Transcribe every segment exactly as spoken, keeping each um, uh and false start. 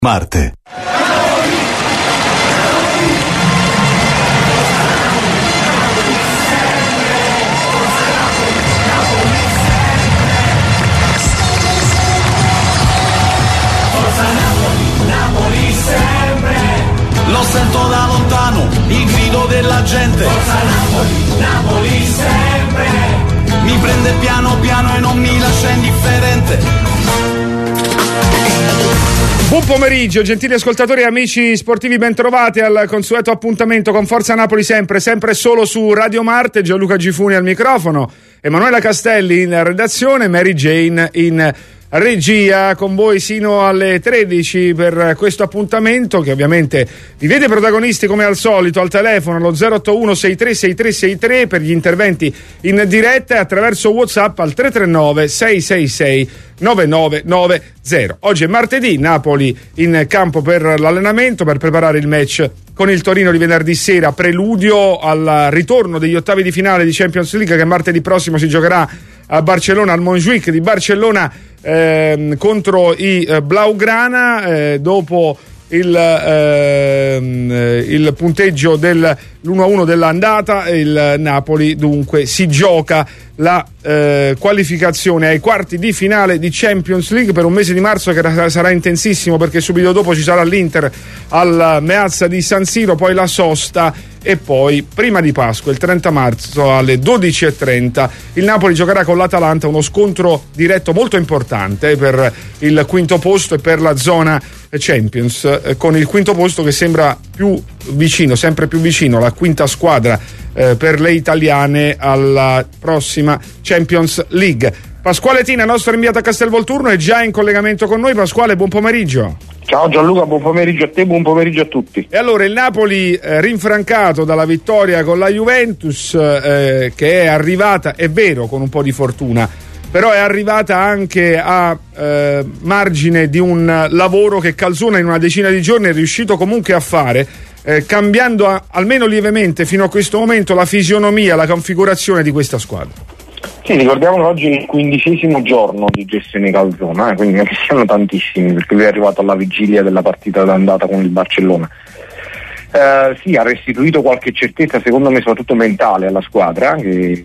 Marte. Lo sento da lontano, il grido della gente. Forza Napoli, Napoli sempre. Mi prende piano piano e non mi lascia indifferente. Buon pomeriggio, gentili ascoltatori e amici sportivi, bentrovati al consueto appuntamento con Forza Napoli sempre, sempre solo su Radio Marte. Gianluca Gifuni al microfono, Emanuela Castelli in redazione, Mary Jane in regia, con voi sino alle tredici per questo appuntamento che ovviamente vi vede protagonisti come al solito al telefono allo zero otto uno sei tre sei tre sei tre per gli interventi in diretta e attraverso WhatsApp al tre tre nove sei sei sei nove nove nove zero. Oggi è martedì, Napoli in campo per l'allenamento per preparare il match con il Torino di venerdì sera, preludio al ritorno degli ottavi di finale di Champions League che martedì prossimo si giocherà a Barcellona, al Montjuic di Barcellona, eh, contro i eh, Blaugrana, eh, dopo il, eh, il punteggio dell'uno a uno dell'andata. Il Napoli dunque si gioca la eh, qualificazione ai quarti di finale di Champions League per un mese di marzo che sarà intensissimo, perché subito dopo ci sarà l'Inter al Meazza di San Siro, poi la sosta e poi prima di Pasqua il trenta marzo alle dodici e trenta il Napoli giocherà con l'Atalanta, uno scontro diretto molto importante per il quinto posto e per la zona Champions, eh, con il quinto posto che sembra più vicino, sempre più vicino, la quinta squadra eh, per le italiane alla prossima Champions League. Pasquale Tina, nostro inviato a Castelvolturno, è già in collegamento con noi. Pasquale, buon pomeriggio. Ciao Gianluca, buon pomeriggio a te, buon pomeriggio a tutti. E allora il Napoli eh, rinfrancato dalla vittoria con la Juventus, eh, che è arrivata, è vero, con un po' di fortuna, però è arrivata anche a eh, margine di un lavoro che Calzona in una decina di giorni è riuscito comunque a fare, eh, cambiando a, almeno lievemente fino a questo momento la fisionomia, la configurazione di questa squadra. Sì, ricordiamo che oggi è il quindicesimo giorno di gestione Calzona, eh, quindi non siano tantissimi, perché lui è arrivato alla vigilia della partita d'andata con il Barcellona. Eh, sì, ha restituito qualche certezza, secondo me soprattutto mentale, alla squadra, che,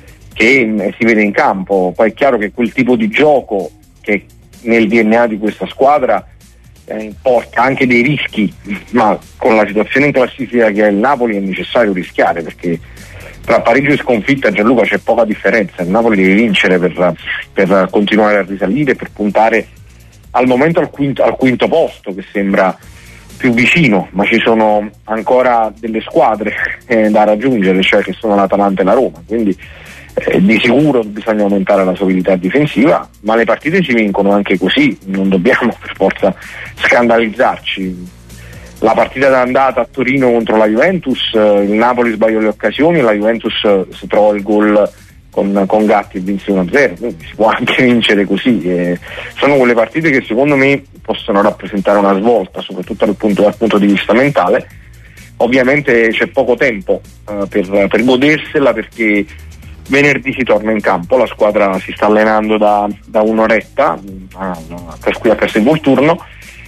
che si vede in campo. Poi è chiaro che quel tipo di gioco che nel D N A di questa squadra eh, porta anche dei rischi, ma con la situazione in classifica che ha il Napoli è necessario rischiare, perché tra pareggio e sconfitta, Gianluca, c'è poca differenza. Il Napoli deve vincere per, per continuare a risalire, per puntare al momento al quinto, al quinto posto, che sembra più vicino, ma ci sono ancora delle squadre eh, da raggiungere, cioè che sono l'Atalanta e la Roma, quindi eh, di sicuro bisogna aumentare la solidità difensiva, ma le partite si vincono anche così, non dobbiamo per forza scandalizzarci. La partita d'andata a Torino contro la Juventus, eh, il Napoli sbagliò le occasioni, la Juventus eh, si trova il gol con, con Gatti e vinse uno a zero, quindi si può anche vincere così. Eh, sono quelle partite che secondo me possono rappresentare una svolta, soprattutto dal punto, dal punto di vista mentale. Ovviamente c'è poco tempo eh, per, per godersela, perché venerdì si torna in campo, la squadra si sta allenando da, da un'oretta a, a, qui a Castelvolturno.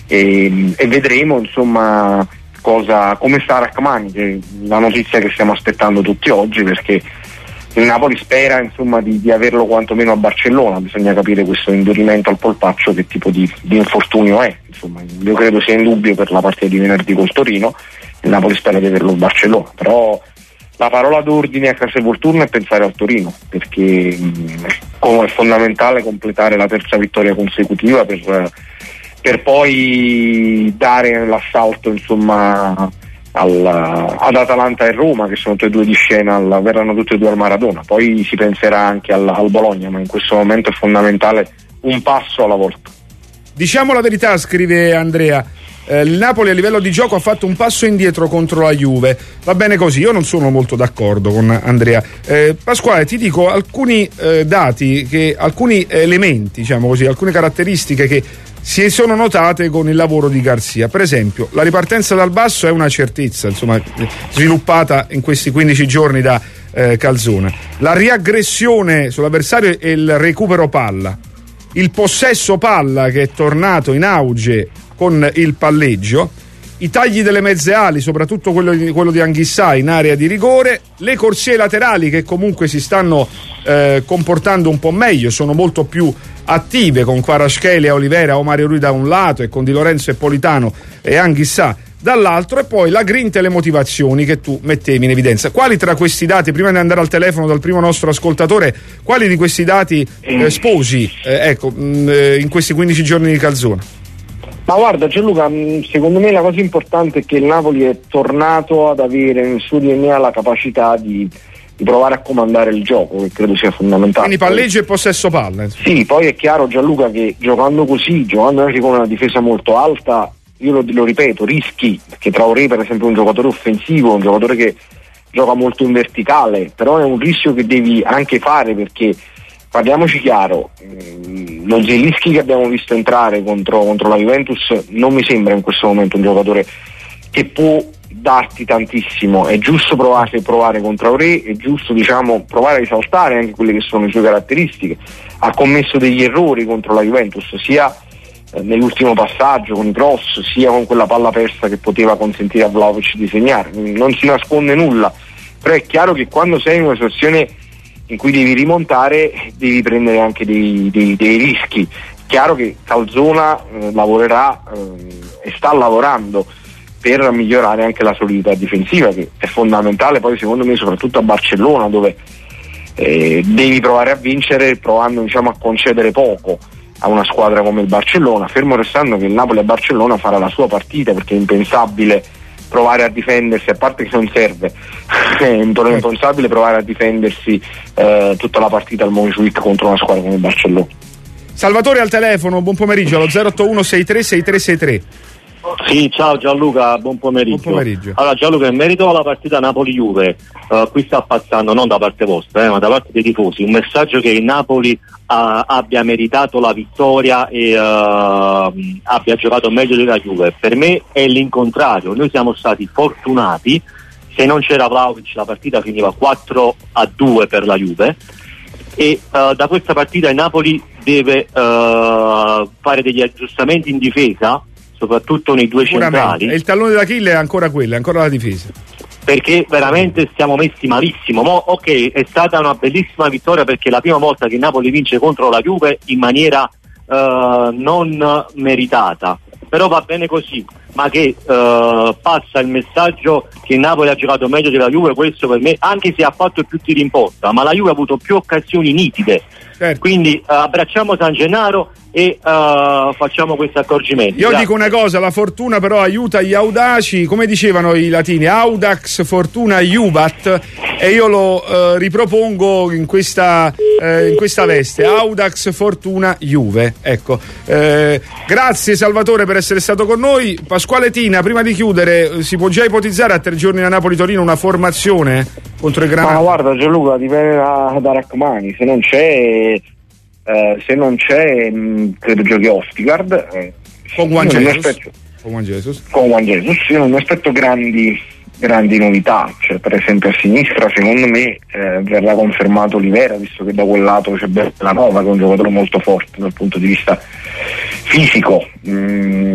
E, e vedremo insomma cosa, come sta Rachmani, che è la notizia che stiamo aspettando tutti oggi, perché il Napoli spera insomma di, di averlo quantomeno a Barcellona. Bisogna capire questo indurimento al polpaccio che tipo di, di infortunio è, insomma io credo sia indubbio per la partita di venerdì col Torino. Il Napoli spera di averlo a Barcellona, però la parola d'ordine a Castelvolturno è pensare al Torino, perché mh, è fondamentale completare la terza vittoria consecutiva per per poi dare l'assalto insomma al, ad Atalanta e Roma, che sono tutte e due di scena, al, verranno tutte e due al Maradona. Poi si penserà anche al, al Bologna, ma in questo momento è fondamentale un passo alla volta. Diciamo la verità, scrive Andrea, eh, il Napoli a livello di gioco ha fatto un passo indietro contro la Juve, va bene così. Io non sono molto d'accordo con Andrea. eh, Pasquale, ti dico alcuni eh, dati, che, alcuni elementi, diciamo così, alcune caratteristiche che si sono notate con il lavoro di Garzia. Per esempio, la ripartenza dal basso è una certezza, insomma, sviluppata in questi quindici giorni da eh, Calzona. La riaggressione sull'avversario e il recupero palla, il possesso palla che è tornato in auge con il palleggio, i tagli delle mezze ali, soprattutto quello di, quello di Anghissà in area di rigore, le corsie laterali che comunque si stanno eh, comportando un po' meglio, sono molto più attive, con Kvaratskhelia, Olivera o Mario Rui da un lato e con Di Lorenzo e Politano e Anghissà dall'altro, e poi la grinta e le motivazioni che tu mettevi in evidenza. Quali tra questi dati, prima di andare al telefono dal primo nostro ascoltatore, quali di questi dati eh, sposi eh, ecco, mh, in questi quindici giorni di Calzona? Ma guarda Gianluca, secondo me la cosa importante è che il Napoli è tornato ad avere nel suo D N A la capacità di, di provare a comandare il gioco, che credo sia fondamentale. Quindi palleggio e possesso palla. Sì, poi è chiaro Gianluca che giocando così, giocando anche con una difesa molto alta, io lo, lo ripeto, rischi, perché Traoré per esempio è un giocatore offensivo, un giocatore che gioca molto in verticale, però è un rischio che devi anche fare, perché parliamoci chiaro, lo Zielinski che abbiamo visto entrare contro, contro la Juventus non mi sembra in questo momento un giocatore che può darti tantissimo. È giusto provare, provare con Traoré, è giusto diciamo provare a risaltare anche quelle che sono le sue caratteristiche. Ha commesso degli errori contro la Juventus, sia eh, nell'ultimo passaggio con i cross, sia con quella palla persa che poteva consentire a Vlahovic di segnare, non si nasconde nulla, però è chiaro che quando sei in una situazione in cui devi rimontare devi prendere anche dei, dei, dei rischi. Chiaro che Calzona eh, lavorerà eh, e sta lavorando per migliorare anche la solidità difensiva, che è fondamentale poi secondo me soprattutto a Barcellona, dove eh, devi provare a vincere provando diciamo a concedere poco a una squadra come il Barcellona, fermo restando che il Napoli a Barcellona farà la sua partita, perché è impensabile provare a difendersi, a parte che non serve, è impensabile provare a difendersi eh, tutta la partita al Montjuic contro una squadra come il Barcellona. Salvatore al telefono, buon pomeriggio, allo zero otto uno sei tre sei tre sei tre. Sì, ciao Gianluca, buon pomeriggio. Buon pomeriggio. Allora Gianluca, in merito alla partita Napoli-Juve, uh, qui sta passando, non da parte vostra, eh, ma da parte dei tifosi, un messaggio che il Napoli uh, abbia meritato la vittoria e uh, abbia giocato meglio della Juve. Per me è l'incontrario, noi siamo stati fortunati, se non c'era Vlahovic la partita finiva quattro a due per la Juve, e uh, da questa partita il Napoli deve uh, fare degli aggiustamenti in difesa, soprattutto nei due centrali. E il tallone d'Achille è ancora quello, è ancora la difesa, perché veramente stiamo messi malissimo. Mo, ok, è stata una bellissima vittoria, perché è la prima volta che il Napoli vince contro la Juve in maniera uh, non meritata, però va bene così, ma che uh, passa il messaggio che il Napoli ha giocato meglio della Juve, questo per me, anche se ha fatto più tiri in porta, ma la Juve ha avuto più occasioni nitide. Certo. Quindi uh, abbracciamo San Gennaro e uh, facciamo questo accorgimento. Io Grazie. dico una cosa, la fortuna però aiuta gli audaci, come dicevano i latini, audax fortuna iubat, e io lo uh, ripropongo in questa, uh, in questa veste, audax fortuna Juve. Ecco, uh, grazie Salvatore per essere stato con noi. Pasquale Tina, prima di chiudere, si può già ipotizzare a tre giorni da Napoli-Torino una formazione contro il Granata? Ma guarda Gianluca, dipende da, da Rachmani, se non c'è Uh, se non c'è mh, credo giochi Ostigard eh, con Juan Jesus aspetto, con Juan Jesus con Juan Jesus io non mi aspetto grandi grandi novità, cioè per esempio a sinistra secondo me eh, verrà confermato Olivera, visto che da quel lato c'è Bellanova, che è un giocatore molto forte dal punto di vista fisico. Mm,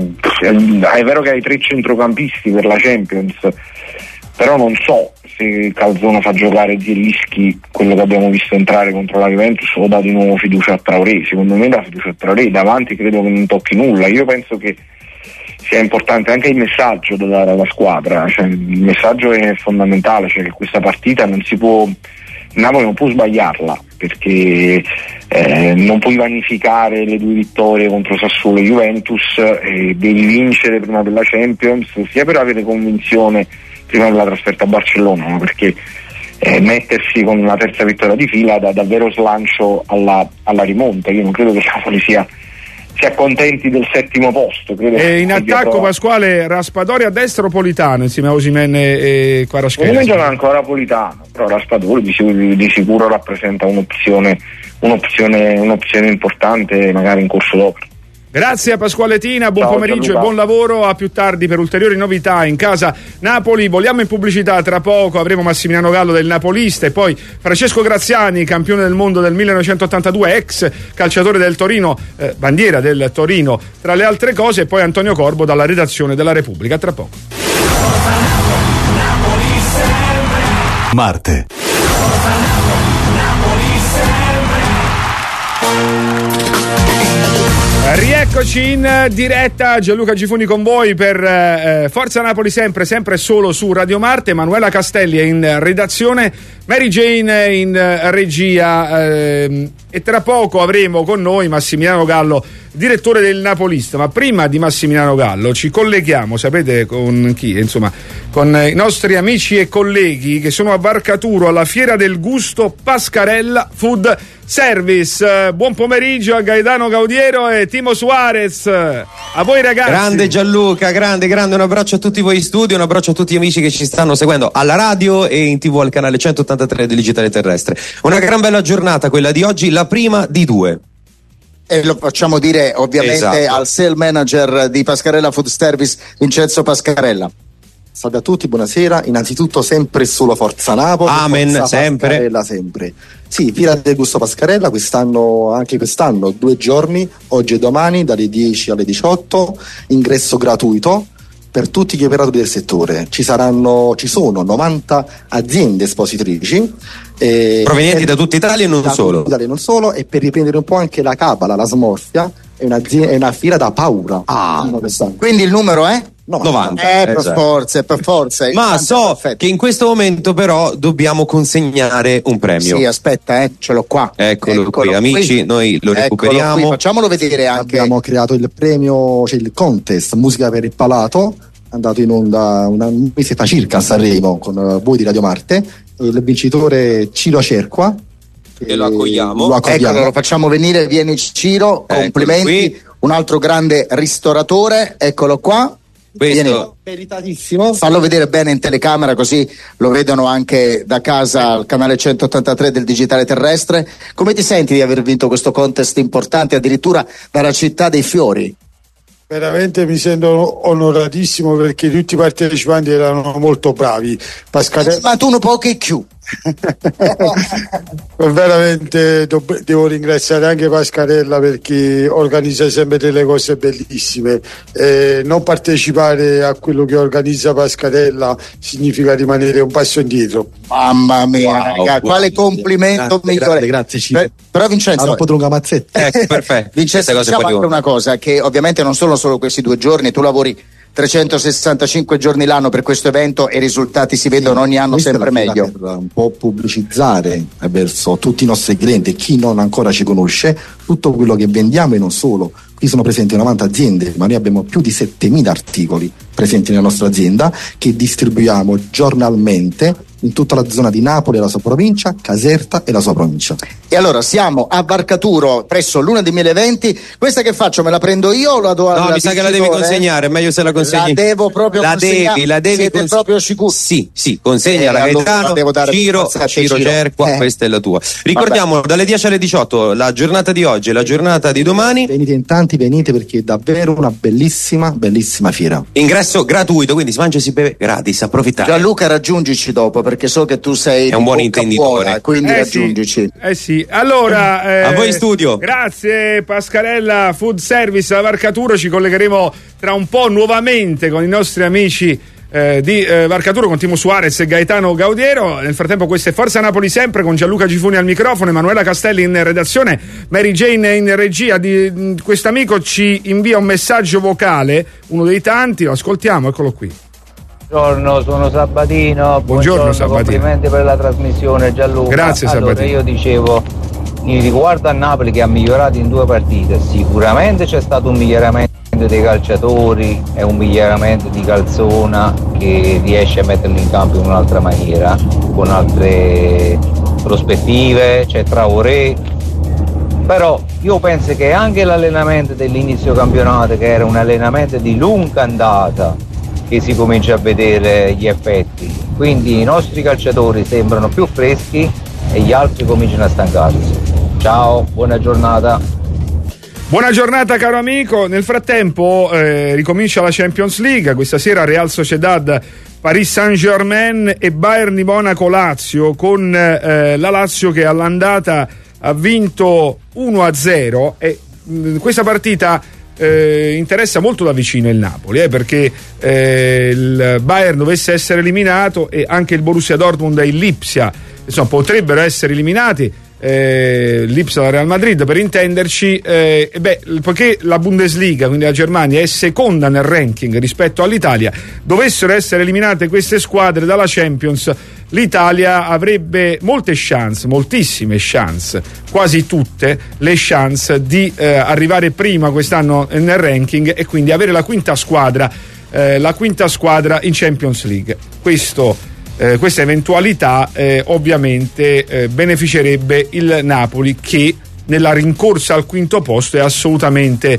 è vero che hai tre centrocampisti per la Champions, però non so se Calzona fa giocare Zielinski, quello che abbiamo visto entrare contro la Juventus, o dà di nuovo fiducia a Traoré. Secondo me dà fiducia a Traoré, davanti credo che non tocchi nulla. Io penso che sia importante anche il messaggio da dare alla squadra, cioè, il messaggio è fondamentale, cioè che questa partita non si può, Napoli non può sbagliarla, perché eh, non puoi vanificare le due vittorie contro Sassuolo e Juventus, eh, devi vincere prima della Champions, sia per avere convinzione prima della trasferta a Barcellona, no? Perché eh, mettersi con una terza vittoria di fila dà davvero slancio alla, alla rimonta. Io non credo che Napoli sia si accontenti del settimo posto. Credo e in attacco trovato... Pasquale, Raspadori a destra o Politano insieme a Osimhen e Kvaratskhelia? Non gioca ancora Politano, però Raspadori di sicuro, di sicuro rappresenta un'opzione, un'opzione, un'opzione importante magari in corso d'opera. Grazie a Pasquale Tina, buon Ciao, pomeriggio Gianluca. e buon lavoro, a più tardi per ulteriori novità in casa Napoli. Vogliamo in pubblicità, tra poco avremo Massimiliano Gallo del Napolista e poi Francesco Graziani, campione del mondo del millenovecentottantadue, ex calciatore del Torino, eh, bandiera del Torino tra le altre cose, e poi Antonio Corbo dalla redazione della Repubblica. Tra poco. Marte. Rieccoci in diretta, Gianluca Gifuni con voi per eh, Forza Napoli sempre, sempre solo su Radio Marte. Emanuela Castelli è in redazione, Mary Jane in eh, regia eh, e tra poco avremo con noi Massimiliano Gallo, direttore del Napolista. Ma prima di Massimiliano Gallo ci colleghiamo, sapete con chi? Insomma, con i nostri amici e colleghi che sono a Varcaturo alla Fiera del Gusto Pascarella Food Service. Buon pomeriggio a Gaetano Gaudiero e Timo Suarez. A voi ragazzi. Grande Gianluca, grande, grande, un abbraccio a tutti voi in studio, un abbraccio a tutti gli amici che ci stanno seguendo alla radio e in tv al canale centottantatré del Digitale Terrestre. Una gran bella giornata quella di oggi, la prima di due. E lo facciamo dire ovviamente Esatto. al sale manager di Pascarella Food Service, Vincenzo Pascarella. Salve a tutti, buonasera. Innanzitutto sempre solo Forza Napoli. Amen, Forza sempre. Pascarella sempre. Sì, Fiera del Gusto Pascarella, quest'anno, anche quest'anno, due giorni, oggi e domani, dalle dieci alle diciotto, ingresso gratuito per tutti gli operatori del settore. Ci saranno, ci sono novanta aziende espositrici. Eh, Provenienti per- da tutta Italia e non da solo. tutta Italia e non solo, e per riprendere un po' anche la cabala, la smorfia, è, un'azienda- è una fiera da paura. Ah, quest'anno. quindi il numero è? novanta. Eh, per Esatto. forza, per forza. Ma Tanto, so perfetto. che in questo momento però dobbiamo consegnare un premio. Sì, aspetta, eh, ce l'ho qua. Eccolo qui, amici, noi lo Eccolo recuperiamo. qui, facciamolo vedere anche. Abbiamo creato il premio, cioè il contest Musica per il Palato, andato in onda una- un mese fa circa a Sanremo con eh, voi di Radio Marte. Il vincitore Ciro Cerqua. E lo accogliamo. Lo accogliamo. Eccolo, lo facciamo venire, vieni Ciro, Eccolo complimenti. qui. Un altro grande ristoratore, eccolo qua. Vieni. Questo Meritatissimo. Fallo vedere bene in telecamera così lo vedono anche da casa al canale centottantatré del Digitale Terrestre. Come ti senti di aver vinto questo contest importante addirittura dalla città dei fiori? Veramente mi sento onoratissimo perché tutti i partecipanti erano molto bravi. Pascarella, Ma tu un po' che più. veramente do- devo ringraziare anche Pascarella perché organizza sempre delle cose bellissime. Eh, non partecipare a quello che organizza Pascarella significa rimanere un passo indietro. Mamma mia, Wow, raga, wow. quale complimento Grazie, migliore. grazie, grazie, Ciro. Per- però Vincenzo, Allora, lunga mazzetta. Ecco, perfetto. Vincenzo, Queste cose diciamo poi anche devono- una cosa, che ovviamente non sono solo questi due giorni, tu lavori trecentosessantacinque giorni l'anno per questo evento e i risultati si vedono ogni anno Questa è sempre la fiera meglio. Per un po' pubblicizzare verso tutti i nostri clienti e chi non ancora ci conosce tutto quello che vendiamo e non solo. Qui sono presenti novanta aziende, ma noi abbiamo più di settemila articoli presenti nella nostra azienda che distribuiamo giornalmente in tutta la zona di Napoli e la sua provincia, Caserta e la sua provincia. E allora siamo a Varcaturo presso l'Una di Mille Eventi. Questa che faccio? Me la prendo io o la do No, al mi sa che la devi vincitore? consegnare, è meglio se la consegni. La devo proprio la consegnare. devi, la devi Siete cons- proprio sicuri? Sì, sì, consegna Eh, la allora Gaetano, la devo dare Ciro, per Ciro Ciro. Cerqua, Eh. questa è la tua. Ricordiamo dalle dieci alle diciotto la giornata di oggi e la giornata di domani. Venite in tanti, venite perché è davvero una bellissima, bellissima fiera. Ingresso gratuito, quindi si mangia e si beve gratis, approfittate. Gianluca, raggiungici dopo perché so che tu sei È un di buon bocca intenditore. buona, quindi Eh sì, raggiungici. eh sì, allora eh, A voi in studio. Grazie Pascarella Food Service a Varcaturo. Ci collegheremo tra un po' nuovamente con i nostri amici eh, di eh, Varcaturo, con Timo Suarez e Gaetano Gaudiero. Nel frattempo questa è Forza Napoli sempre con Gianluca Gifuni al microfono, Emanuela Castelli in redazione, Mary Jane in regia. Di, questo amico ci invia un messaggio vocale, uno dei tanti, lo ascoltiamo, eccolo qui. Buongiorno, sono Sabatino. Buongiorno, Sabatino. Complimenti per la trasmissione, Gianluca. Grazie, allora, Sabatino. io dicevo, in riguardo a Napoli che ha migliorato in due partite, sicuramente c'è stato un miglioramento dei calciatori e un miglioramento di Calzona che riesce a metterlo in campo in un'altra maniera, con altre prospettive, c'è Traoré. Però io penso che anche l'allenamento dell'inizio campionato, che era un allenamento di lunga andata, che si comincia a vedere gli effetti, quindi i nostri calciatori sembrano più freschi e gli altri cominciano a stancarsi. Ciao, buona giornata. Buona giornata caro amico, nel frattempo eh, ricomincia la Champions League, questa sera Real Sociedad, Paris Saint-Germain e Bayern di Monaco Lazio, con eh, la Lazio che all'andata ha vinto uno a zero e mh, questa partita eh, interessa molto da vicino il Napoli eh, perché eh, il Bayern dovesse essere eliminato e anche il Borussia Dortmund e il Lipsia insomma potrebbero essere eliminati. Eh, l'Ipsa da Real Madrid per intenderci eh, beh, poiché la Bundesliga, quindi la Germania, è seconda nel ranking rispetto all'Italia, dovessero essere eliminate queste squadre dalla Champions, l'Italia avrebbe molte chance, moltissime chance, quasi tutte le chance di eh, arrivare prima quest'anno nel ranking e quindi avere la quinta squadra eh, la quinta squadra in Champions League. Questo Eh, questa eventualità eh, ovviamente eh, beneficerebbe il Napoli, che nella rincorsa al quinto posto è assolutamente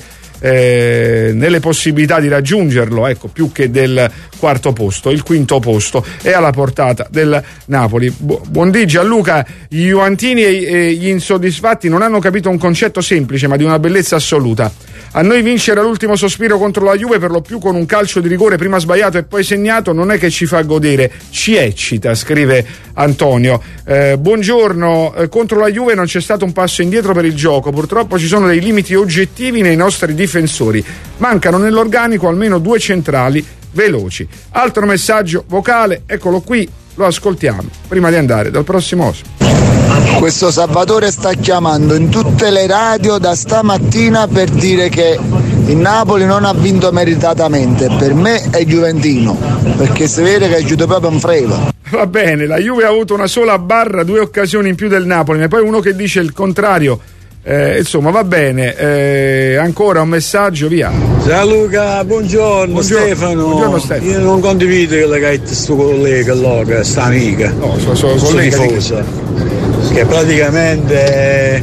eh, nelle possibilità di raggiungerlo, ecco, più che del quarto posto. Il quinto posto è alla portata del Napoli. Bu- buondì Gianluca, gli Juventini e, e gli insoddisfatti non hanno capito un concetto semplice ma di una bellezza assoluta. A noi vincere l'ultimo sospiro contro la Juve, per lo più con un calcio di rigore prima sbagliato e poi segnato, non è che ci fa godere, ci eccita, scrive Antonio. Eh, buongiorno, eh, contro la Juve non c'è stato un passo indietro per il gioco, purtroppo ci sono dei limiti oggettivi nei nostri difensori, mancano nell'organico almeno due centrali veloci. Altro messaggio vocale, eccolo qui, lo ascoltiamo prima di andare dal prossimo ospite. Questo Salvatore sta chiamando in tutte le radio da stamattina per dire che il Napoli non ha vinto meritatamente. Per me è juventino, perché si vede che è giusto proprio un frego. Va bene, la Juve ha avuto una sola barra, due occasioni in più del Napoli, ma poi uno che dice il contrario. Eh, insomma, va bene, eh, ancora un messaggio, via. Ciao Luca, buongiorno, buongiorno Stefano. Buongiorno Stefano. Io non condivido quello che hai detto sto collega, allora, sta amica. No, sono so, sto collega tifosa. Che praticamente è,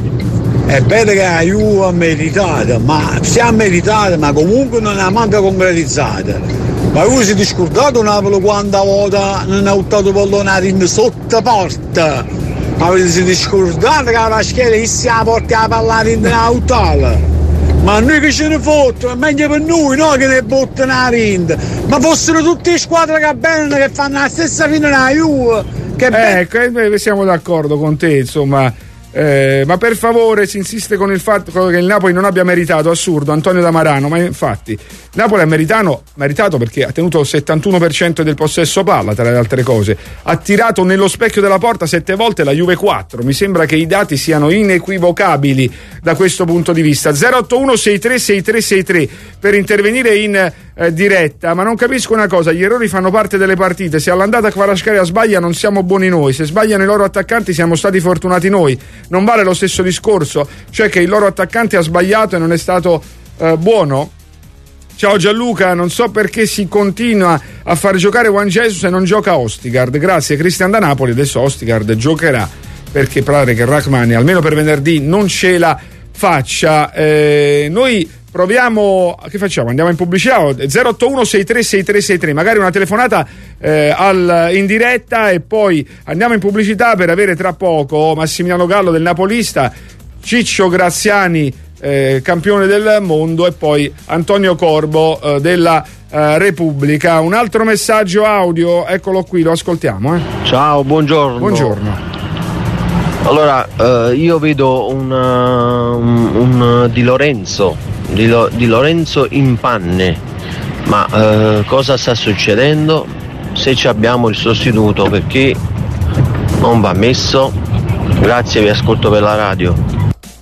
è vero che la Juve ha meritato, ma si è meritata, ma comunque non ha manca concretizzata. Ma voi siete scordato Napoli quanta volta non ha buttato pallone in sotto porta? Ma vi siete scordati che la Paschella che si porta a parlare in auto? Ma noi che ce ne fottono, è meglio per noi, no che ne buttano a rinda. Ma fossero tutte le squadre che bene che fanno la stessa fine della Juve. Che eh, ecco, noi siamo d'accordo con te, insomma. Eh, ma per favore si insiste con il fatto che il Napoli non abbia meritato, assurdo, Antonio Damarano, ma infatti Napoli ha meritato, meritato perché ha tenuto il settantuno per cento del possesso palla, tra le altre cose, ha tirato nello specchio della porta sette volte, la Juve quattro. Mi sembra che i dati siano inequivocabili da questo punto di vista. Zero otto uno sei tre sei tre sei tre per intervenire in eh, diretta. Ma non capisco una cosa, gli errori fanno parte delle partite, se all'andata Kvaratskhelia sbaglia non siamo buoni noi, se sbagliano i loro attaccanti siamo stati fortunati noi. Non vale lo stesso discorso, cioè che il loro attaccante ha sbagliato e non è stato eh, buono? Ciao Gianluca, non so perché si continua a far giocare Juan Jesus e non gioca Ostigard. Grazie Cristian da Napoli, adesso Ostigard giocherà perché pare che Rachmani almeno per venerdì non ce la faccia. Eh, noi proviamo, che facciamo? Andiamo in pubblicità? zero otto uno sei tre sei tre sei tre, magari una telefonata eh, al, in diretta e poi andiamo in pubblicità per avere tra poco Massimiliano Gallo del Napolista, Ciccio Graziani eh, campione del mondo e poi Antonio Corbo eh, della eh, Repubblica. Un altro messaggio audio, eccolo qui, lo ascoltiamo. Eh. Ciao, buongiorno. Buongiorno. Allora, eh, io vedo un, un, un Di Lorenzo, di, Lo, di Lorenzo in panne, ma eh, cosa sta succedendo? Se ci abbiamo il sostituto, perché non va messo? Grazie, vi ascolto per la radio.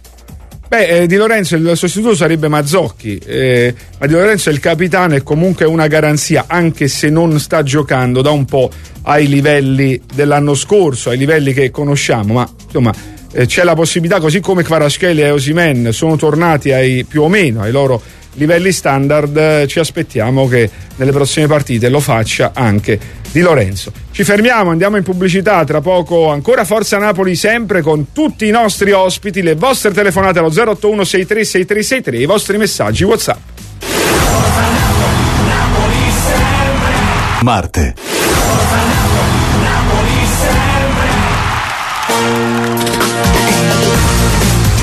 Beh, eh, Di Lorenzo, il sostituto sarebbe Mazzocchi, eh, ma Di Lorenzo è il capitano e comunque è una garanzia, anche se non sta giocando da un po' ai livelli dell'anno scorso, ai livelli che conosciamo, ma insomma eh, c'è la possibilità, così come Kvaratskhelia e Osimhen sono tornati ai più o meno ai loro livelli standard, eh, ci aspettiamo che nelle prossime partite lo faccia anche Di Lorenzo. Ci fermiamo, andiamo in pubblicità, tra poco ancora Forza Napoli sempre con tutti i nostri ospiti, le vostre telefonate allo zero otto uno sei tre sei tre sei tre, i vostri messaggi WhatsApp. Marte.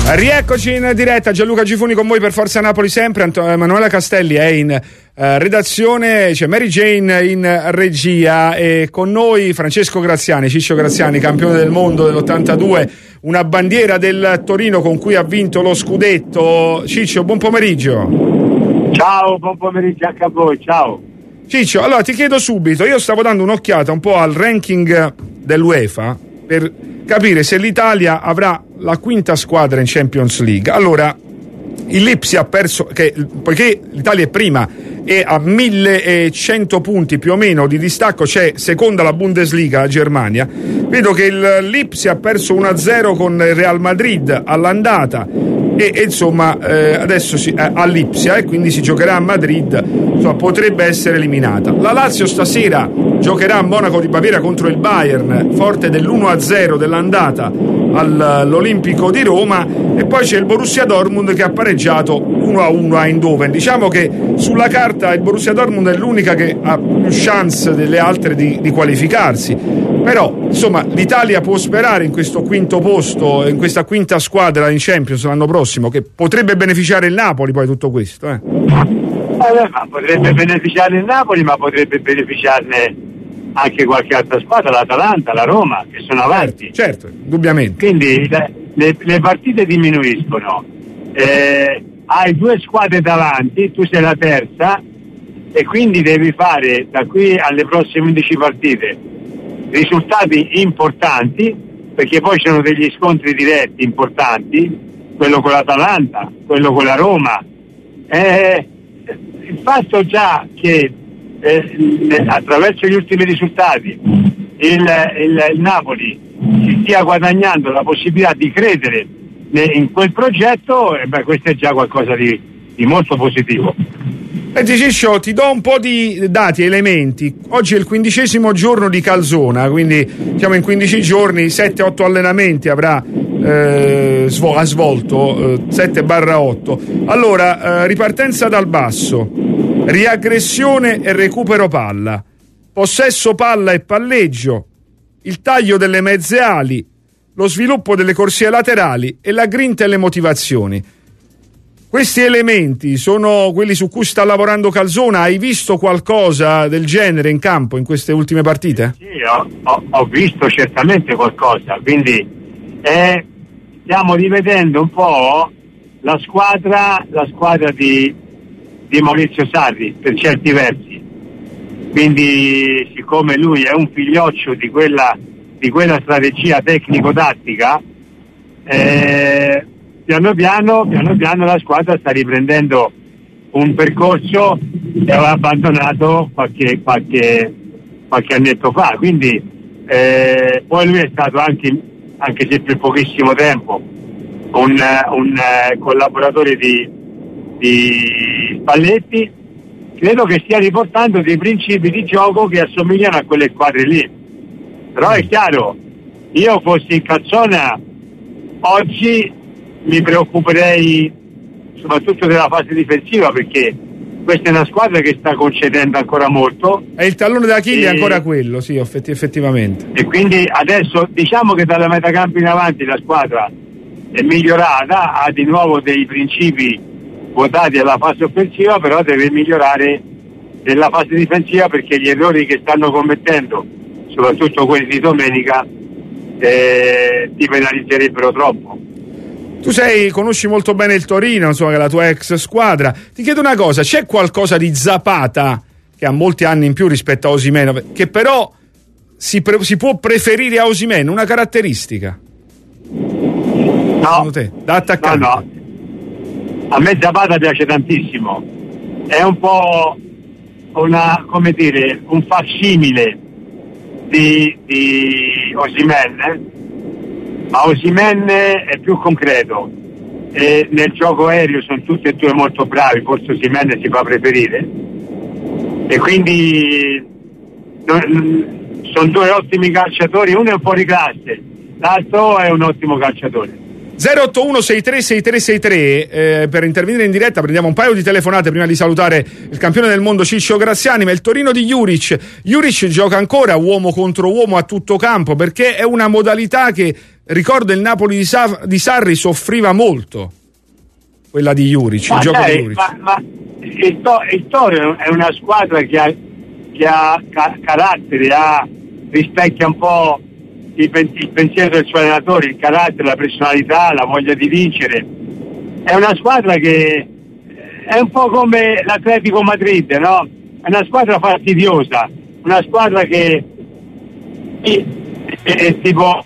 Rieccoci in diretta, Gianluca Gifuni con voi per Forza Napoli sempre, Anto- Emanuela Castelli è in eh, redazione, c'è cioè Mary Jane in regia e con noi Francesco Graziani, Ciccio Graziani, campione del mondo dell'ottantadue, una bandiera del Torino con cui ha vinto lo scudetto. Ciccio, buon pomeriggio. Ciao, buon pomeriggio anche a voi, ciao. Ciccio, allora ti chiedo subito, io stavo dando un'occhiata un po' al ranking dell'UEFA per capire se l'Italia avrà la quinta squadra in Champions League. Allora, il Lipsia ha perso, che, poiché l'Italia è prima e a millecento punti più o meno di distacco, c'è seconda la Bundesliga, la Germania. Vedo che il Lipsia ha perso uno a zero con il Real Madrid all'andata e, e insomma eh, adesso si, eh, a Lipsia e quindi si giocherà a Madrid, insomma potrebbe essere eliminata. La Lazio stasera giocherà a Monaco di Baviera contro il Bayern, forte dell'uno a zero dell'andata all'Olimpico di Roma, e poi c'è il Borussia Dortmund che ha pareggiato uno a uno a Eindhoven. Diciamo che sulla carta il Borussia Dortmund è l'unica che ha più chance delle altre di, di qualificarsi, però insomma l'Italia può sperare in questo quinto posto, in questa quinta squadra in Champions l'anno prossimo, che potrebbe beneficiare il Napoli poi tutto questo eh. Eh, ma potrebbe beneficiare il Napoli, ma potrebbe beneficiarne anche qualche altra squadra, l'Atalanta, la Roma, che sono avanti. Certo, indubbiamente. Quindi le, le, le partite diminuiscono, eh, hai due squadre davanti, tu sei la terza e quindi devi fare da qui alle prossime undici partite risultati importanti, perché poi ci sono degli scontri diretti importanti, quello con l'Atalanta, quello con la Roma. Eh, il fatto già che Eh, attraverso gli ultimi risultati il, il, il Napoli si stia guadagnando la possibilità di credere in quel progetto, e beh, questo è già qualcosa di, di molto positivo. Senti Ciccio, ti do un po' di dati, elementi. Oggi è il quindicesimo giorno di Calzona, quindi siamo in quindici giorni, sette otto allenamenti avrà eh, svol- ha svolto, eh, sette otto. Allora, eh, ripartenza dal basso, riaggressione e recupero palla, possesso palla e palleggio, il taglio delle mezze ali, lo sviluppo delle corsie laterali e la grinta e le motivazioni. Questi elementi sono quelli su cui sta lavorando Calzona. Hai visto qualcosa del genere in campo in queste ultime partite? Sì, ho, ho, ho visto certamente qualcosa, quindi eh, stiamo rivedendo un po' la squadra, la squadra di, di Maurizio Sarri per certi versi. Quindi siccome lui è un figlioccio di quella, di quella strategia tecnico-tattica, eh, piano piano, piano piano la squadra sta riprendendo un percorso che aveva abbandonato qualche, qualche, qualche annetto fa. Quindi eh, poi lui è stato anche, anche se per pochissimo tempo, un, un uh, collaboratore di, di Spalletti. Credo che stia riportando dei principi di gioco che assomigliano a quelle squadre lì. Però è chiaro, io fossi in Calzona oggi mi preoccuperei soprattutto della fase difensiva, perché questa è una squadra che sta concedendo ancora molto. E il tallone d'Achille è ancora quello, sì, effettivamente. E quindi adesso diciamo che dalla metacampo in avanti la squadra è migliorata, ha di nuovo dei principi votati alla fase offensiva, però deve migliorare nella fase difensiva, perché gli errori che stanno commettendo, soprattutto quelli di domenica, eh, ti penalizzerebbero troppo. Tu sei, conosci molto bene il Torino, insomma, che è la tua ex squadra. Ti chiedo una cosa, c'è qualcosa di Zapata, che ha molti anni in più rispetto a Osimhen, che però si, pre- si può preferire a Osimhen, una caratteristica? No, secondo te, da attaccante? No, no. A me Zapata piace tantissimo, è un po' una, come dire, un facsimile di, di Osimhen, eh? Ma Osimhen è più concreto e nel gioco aereo sono tutti e due molto bravi, forse Osimhen si fa preferire, e quindi non, sono due ottimi calciatori, uno è un po' di classe, l'altro è un ottimo calciatore. zero otto uno sei tre sei tre sei tre eh, per intervenire in diretta prendiamo un paio di telefonate prima di salutare il campione del mondo Ciccio Graziani. Ma il Torino di Juric Juric gioca ancora uomo contro uomo a tutto campo, perché è una modalità che ricordo il Napoli di, Sa- di Sarri soffriva molto, quella di Juric, il gioco dai, di Juric. Ma, ma il, to- il Toro è una squadra che ha, che ha ca- carattere, ha, rispecchia un po' il, pen- il pensiero del suo allenatore, il carattere, la personalità, la voglia di vincere. È una squadra che è un po' come l'Atletico Madrid, no? È una squadra fastidiosa, una squadra che è, è, è tipo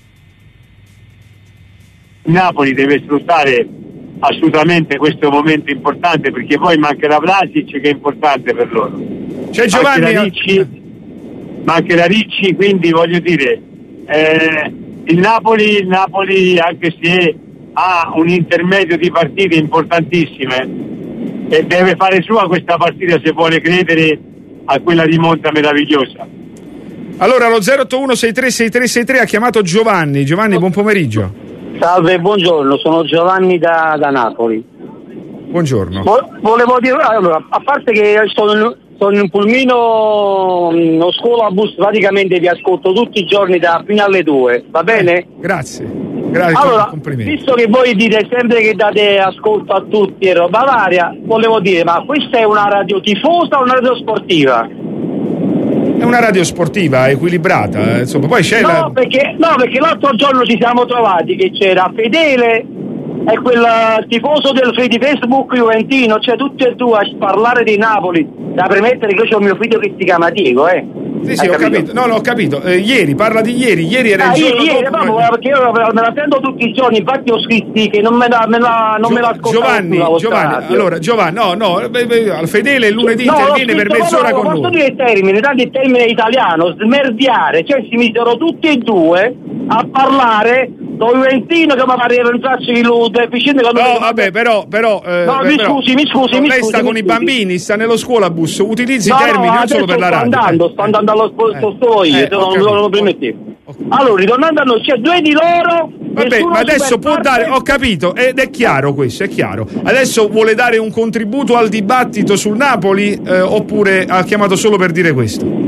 Napoli deve sfruttare assolutamente questo momento importante, perché poi mancherà Vlasic che è importante per loro. C'è Giovanni, mancherà Ricci, mancherà Ricci, quindi voglio dire eh, il Napoli, il Napoli anche se ha un intermedio di partite importantissime e deve fare sua questa partita se vuole credere a quella rimonta meravigliosa. Allora lo zero otto uno sei tre sei tre sei tre ha chiamato Giovanni. Giovanni, buon pomeriggio. Salve, buongiorno, sono Giovanni da, da Napoli. Buongiorno. Vo- volevo dire, allora, a parte che sono, sono in un pulmino, uno scuola bus, praticamente vi ascolto tutti i giorni da fino alle due, va bene? Eh, grazie. Grazie, allora, complimenti. visto che voi dite sempre che date ascolto a tutti e roba varia, volevo dire, ma questa è una radio tifosa o una radio sportiva? È una radio sportiva, equilibrata, insomma, poi c'è no, la... perché, no, perché l'altro giorno ci siamo trovati che c'era Fedele e quel tifoso del di Facebook juventino, cioè tutti e due a parlare di Napoli, da premettere che io ho mio figlio che si chiama Diego, eh. Sì, sì, ho capito? capito. No, no, ho capito. Eh, ieri, parla di ieri. Ieri era ah, il giorno ieri, dopo. Ieri, perché io me la prendo tutti i giorni, infatti ho scritti che non me la, me la, non Gio- me la ascoltavo. Giovanni, Giovanni, allora, Giovanni, no, no, beh, beh, Fedele lunedì no, interviene per mezz'ora no, con posso noi. dire il termine, tanto il termine italiano, smerdiare, cioè si misero tutti e due a parlare do Juventino che mi pareva un traccio di luce vicino no vabbè però però eh, no mi però, scusi mi scusi mi lei scusi, sta mi con scusi. i bambini, sta nello scuolabus, utilizzi no, i termini no, non solo per la radio. sto andando, sto andando allo sposto io, eh, non lo non permettevo. Allora, ritornando a noi, c'è due di loro. Vabbè, ma adesso può parte... dare, ho capito, ed è chiaro questo, è chiaro. Adesso vuole dare un contributo al dibattito sul Napoli eh, oppure ha chiamato solo per dire questo?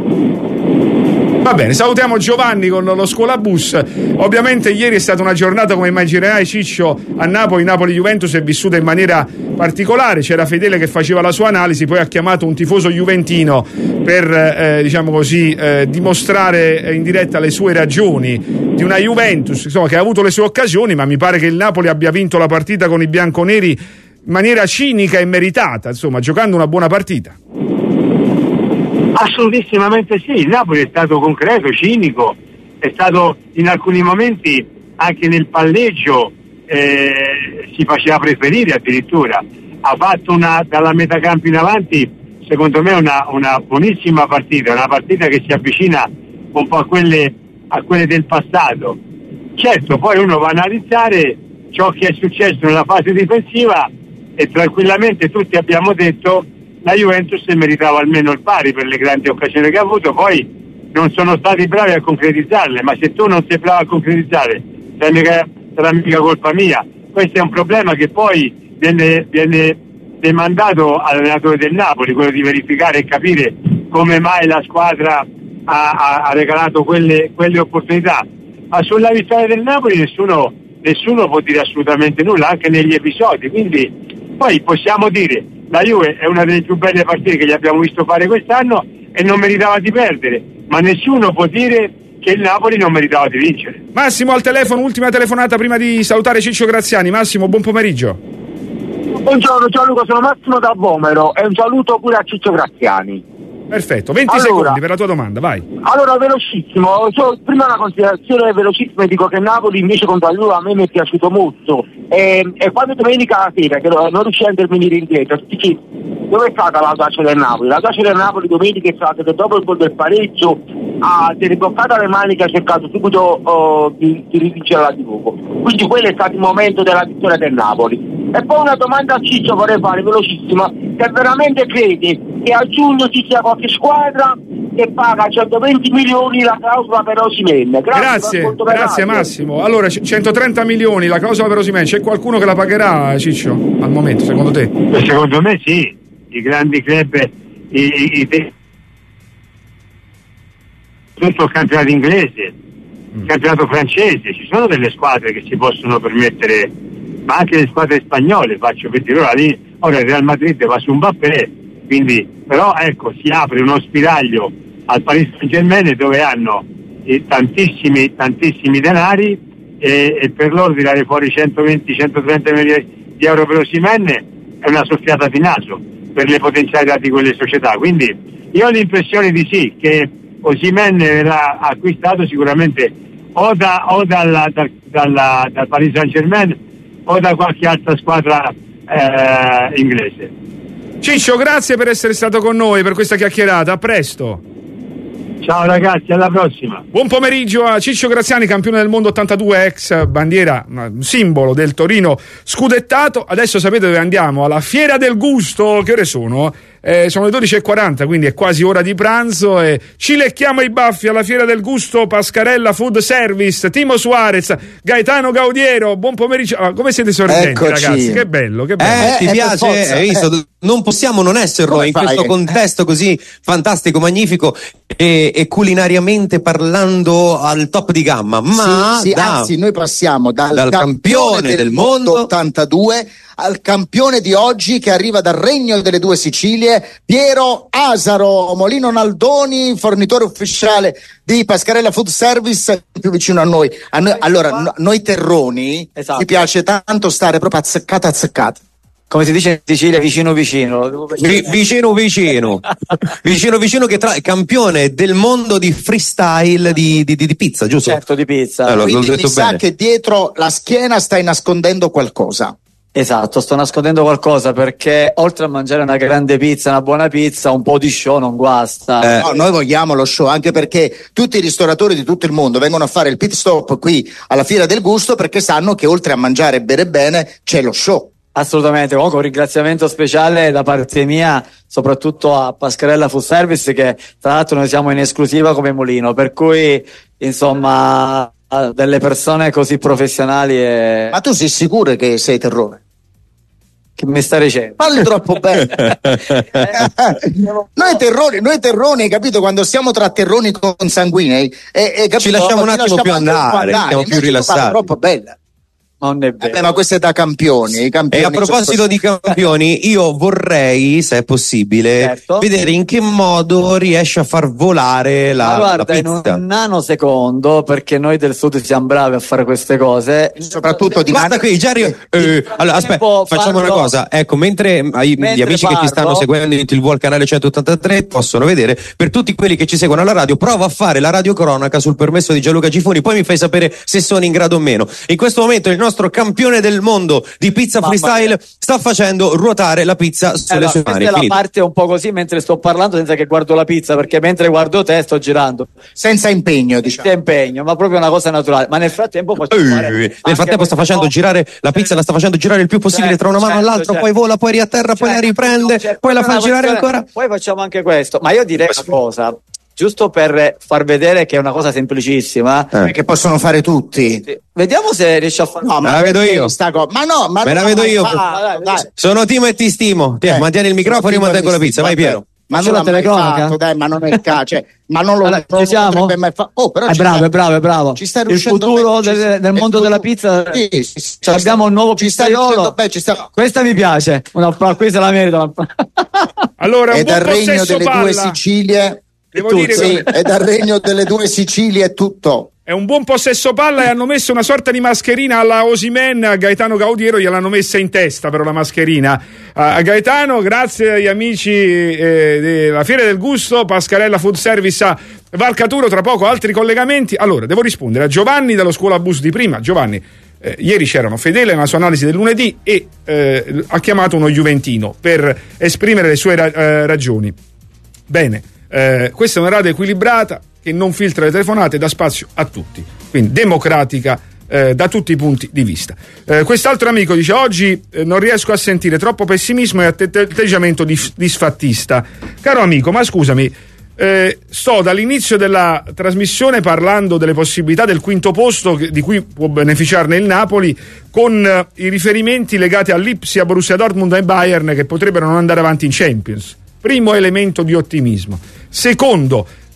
Va bene, salutiamo Giovanni con lo scuolabus. Ovviamente ieri è stata una giornata, come immaginerai Ciccio, a Napoli. Napoli-Juventus è vissuta in maniera particolare. C'era Fedele che faceva la sua analisi, poi ha chiamato un tifoso juventino per eh, diciamo così eh, dimostrare in diretta le sue ragioni di una Juventus, insomma, che ha avuto le sue occasioni, ma mi pare che il Napoli abbia vinto la partita con i bianconeri in maniera cinica e meritata, insomma, giocando una buona partita. Assolutissimamente sì, il Napoli è stato concreto, cinico, è stato in alcuni momenti anche nel palleggio eh, si faceva preferire addirittura, ha fatto una dalla metà campo in avanti secondo me una, una buonissima partita, una partita che si avvicina un po' a quelle, a quelle del passato. Certo, poi uno va a analizzare ciò che è successo nella fase difensiva e tranquillamente tutti abbiamo detto la Juventus meritava almeno il pari per le grandi occasioni che ha avuto, poi non sono stati bravi a concretizzarle, ma se tu non sei bravo a concretizzare sarà mica, sarà mica colpa mia. Questo è un problema che poi viene, viene demandato all'allenatore del Napoli, quello di verificare e capire come mai la squadra ha, ha, ha regalato quelle, quelle opportunità. Ma sulla vittoria del Napoli nessuno, nessuno può dire assolutamente nulla, anche negli episodi, quindi poi possiamo dire la Juve è una delle più belle partite che gli abbiamo visto fare quest'anno e non meritava di perdere, ma nessuno può dire che il Napoli non meritava di vincere. Massimo al telefono, ultima telefonata prima di salutare Ciccio Graziani. Massimo, buon pomeriggio. Buongiorno Gianluca, sono Massimo da Vomero e un saluto pure a Ciccio Graziani. Perfetto, venti allora, secondi per la tua domanda, vai. Allora, velocissimo, cioè, prima una considerazione velocissima, dico che Napoli invece contro la Juve a me mi è piaciuto molto e, e quando domenica sera, che non riuscivo a intervenire indietro, ti chiedo, dove è stata la l'audacia del Napoli? La L'audacia del Napoli domenica è stata che dopo il gol del pareggio ha rimboccata le maniche, ha cercato subito uh, di, di rivincere la Juve, quindi quello è stato il momento della vittoria del Napoli. E poi una domanda a Ciccio vorrei fare velocissima, se veramente crede che a giugno ci sia qualche squadra che paga centoventi milioni la clausola per Osimhen. Grazie, grazie, grazie Massimo. Allora, centotrenta milioni la clausola per Osimhen, c'è qualcuno che la pagherà, Ciccio, al momento, secondo te? Secondo me sì, i grandi club, i, i, i, tutto il campionato inglese. il campionato francese, ci sono delle squadre che si possono permettere, ma anche le squadre spagnole, faccio per dire, ora, lì, ora il Real Madrid va su Mbappé, quindi però ecco si apre uno spiraglio al Paris Saint-Germain dove hanno eh, tantissimi tantissimi denari e, e per loro tirare fuori centoventi centotrenta milioni di euro per Osimhen è una soffiata di naso per le potenzialità di quelle società, quindi io ho l'impressione di sì, che Osimhen verrà acquistato sicuramente o, da, o dalla, da, dalla, dal Paris Saint-Germain o da qualche altra squadra eh, inglese. Ciccio, grazie per essere stato con noi per questa chiacchierata, a presto. Ciao ragazzi, alla prossima. Buon pomeriggio a Ciccio Graziani, campione del mondo ottantadue, ex bandiera, un simbolo del Torino scudettato. Adesso sapete dove andiamo? Alla Fiera del Gusto. Che ore sono? Eh, sono le dodici e quaranta, quindi è quasi ora di pranzo e ci lecchiamo i baffi alla Fiera del Gusto. Pascarella Food Service, Timo Suarez, Gaetano Gaudiero, buon pomeriggio. Ah, come siete sorridenti, Eccoci. ragazzi? Che bello, che bello. Eh, ti eh, piace? per forza, Hai visto? eh. Non possiamo non esserlo Come in fai? questo contesto così fantastico, magnifico e, e culinariamente parlando al top di gamma. Ma sì, sì, da, anzi, noi passiamo dal, dal campione del mondo ottantadue al campione di oggi che arriva dal Regno delle Due Sicilie, Piero Asaro, Molino Naldoni, fornitore ufficiale di Pascarella Food Service, più vicino a noi. A noi allora, no, noi terroni, Esatto. ci piace tanto stare proprio azzeccata azzeccata. Come si dice in Sicilia, vicino vicino. Vi- vicino vicino vicino vicino che tra è campione del mondo di freestyle di, di, di pizza, giusto? Certo, di pizza. Eh, l'ho- l'ho Quindi mi detto sa bene. che dietro la schiena stai nascondendo qualcosa. Esatto, sto nascondendo qualcosa perché oltre a mangiare una grande pizza, una buona pizza, un po' di show non guasta. Eh. No, noi vogliamo lo show anche perché tutti i ristoratori di tutto il mondo vengono a fare il pit stop qui alla Fiera del Gusto perché sanno che oltre a mangiare e bere bene c'è lo show. Assolutamente, comunque un ringraziamento speciale da parte mia, soprattutto a Pascarella Food Service, che tra l'altro noi siamo in esclusiva come mulino, per cui insomma delle persone così professionali e... Ma tu sei sicuro che sei terrone? Che mi sta dicendo? Parli troppo bene. noi terroni, noi terroni, capito? Quando siamo tra terroni consanguinei, e, e, capito? Ci lasciamo un Ci attimo più anche un po' andare, siamo più Invece tu rilassati. parli troppo bella. Non è vero. Vabbè, ma questo è da campioni. I campioni E a proposito sono- di campioni, io vorrei, se è possibile, Certo. vedere in che modo riesce a far volare la, Ma la guarda, in pizza. un nanosecondo, perché noi del sud siamo bravi a fare queste cose, soprattutto di Guarda qui, già arri- eh, allora, aspetta, tempo facciamo una farlo- cosa. Ecco, mentre ai- gli Mentre amici che ci stanno parlo- seguendo in tivù al canale centottantatré possono vedere, per tutti quelli che ci seguono alla radio, prova a fare la radiocronaca sul permesso di Gianluca Gifuni, poi mi fai sapere se sono in grado o meno. In questo momento il nostro campione del mondo di pizza Mamma freestyle mia. sta facendo ruotare la pizza sulle Allora, sue questa mani. è la Finito. parte un po' così mentre sto parlando senza che guardo la pizza, perché mentre guardo te sto girando senza impegno, diciamo. senza impegno, ma proprio una cosa naturale. Ma nel frattempo faccio Eh, fare nel anche frattempo sta facendo questo- girare la pizza, la sta facendo girare il più possibile Certo, tra una mano certo, all'altra, certo. poi vola, poi riatterra, poi la Certo, riprende, certo, poi la è fa una girare questione- ancora. Poi facciamo anche questo, ma io direi una cosa, giusto per far vedere che è una cosa semplicissima. Eh. Che possono fare tutti. Sì. Vediamo se riesci a fare. No, Me la vedo perché io. sta co- ma no, ma Me la no, vedo ma io. fa- dai. Sono Timo e ti stimo. Tieni, Eh, mantieni il microfono, io sono mantengo la Timo e pizza. ti Vai stimo, Piero. Ma Faccio non la l'ha mai telecronaca? fatto, dai, ma non è il caso, cioè, ma non lo, Allora, non ci siamo? potrebbe mai fa- Oh, però È ci bravo, sta- è bravo, è bravo. Ci sta Il riuscendo futuro bene, ci del, sta- del il mondo della futuro- pizza. Sì, sì, sì, Ci abbiamo un nuovo ci sta pizzaiolo. riuscendo bene, ci sta- Questa mi piace. Una, questa la merito. Allora, un È dal buon regno possesso delle palla. due Sicilie. Devo tutto, dire sì, che- è dal regno delle due Sicilie è tutto. È un buon possesso palla e hanno messo una sorta di mascherina alla Osimhen. A Gaetano Gaudiero gliel'hanno messa in testa però la mascherina. A Gaetano, grazie agli amici eh, della Fiera del Gusto, Pascarella Food Service a Valcaturo, tra poco altri collegamenti. Allora, devo rispondere a Giovanni dallo Scuola Bus di prima. Giovanni, eh, ieri c'erano Fedele nella sua analisi del lunedì e eh, ha chiamato uno juventino per esprimere le sue ra- eh, ragioni. Bene, eh, questa è una radio equilibrata che non filtra le telefonate, dà spazio a tutti, quindi democratica eh, da tutti i punti di vista. Eh, quest'altro amico dice: oggi eh, non riesco a sentire troppo pessimismo e atte- atteggiamento dif- disfattista. Caro amico, ma scusami, eh, sto dall'inizio della trasmissione parlando delle possibilità del quinto posto che- di cui può beneficiarne il Napoli, con eh, i riferimenti legati all'Ipsia, Borussia Dortmund e Bayern che potrebbero non andare avanti in Champions. Primo elemento di ottimismo. Secondo,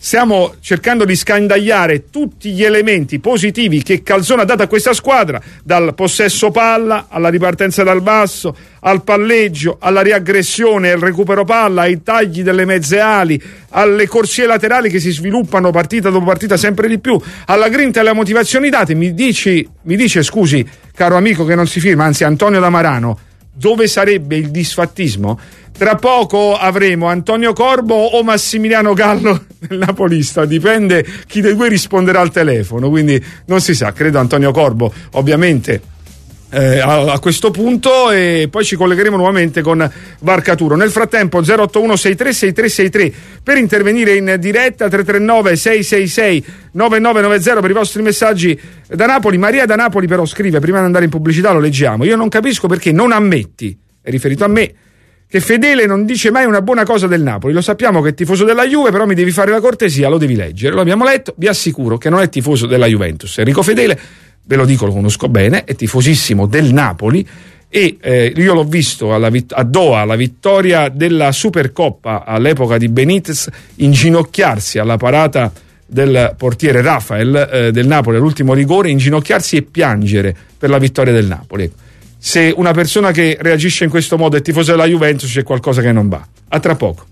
stiamo cercando di scandagliare tutti gli elementi positivi che Calzona ha dato a questa squadra, dal possesso palla alla ripartenza dal basso, al palleggio, alla riaggressione, al recupero palla, ai tagli delle mezze ali, alle corsie laterali che si sviluppano partita dopo partita sempre di più, alla grinta e alle motivazioni date. Mi dici, mi dice, scusi, caro amico che non si firma, anzi Antonio Damarano, dove sarebbe il disfattismo? Tra poco avremo Antonio Corbo o Massimiliano Gallo del Napolista, dipende chi dei due risponderà al telefono, quindi non si sa, credo Antonio Corbo ovviamente eh, a, a questo punto, e poi ci collegheremo nuovamente con Varcaturo. Nel frattempo zero otto uno sei tre sei tre sei tre per intervenire in diretta, tre tre nove sei sei sei nove nove nove zero per i vostri messaggi da Napoli. Maria da Napoli però scrive, prima di andare in pubblicità lo leggiamo: io non capisco perché non ammetti, è riferito a me, che Fedele non dice mai una buona cosa del Napoli. Lo sappiamo che è tifoso della Juve, però mi devi fare la cortesia, lo devi leggere. Lo abbiamo letto, vi assicuro che non è tifoso della Juventus. Enrico Fedele, ve lo dico, lo conosco bene, è tifosissimo del Napoli e eh, io l'ho visto alla vit- a Doha, alla vittoria della Supercoppa all'epoca di Benitez, inginocchiarsi alla parata del portiere Rafael eh, del Napoli all'ultimo rigore, inginocchiarsi e piangere per la vittoria del Napoli. Se una persona che reagisce in questo modo è tifosa della Juventus, c'è qualcosa che non va. A tra poco.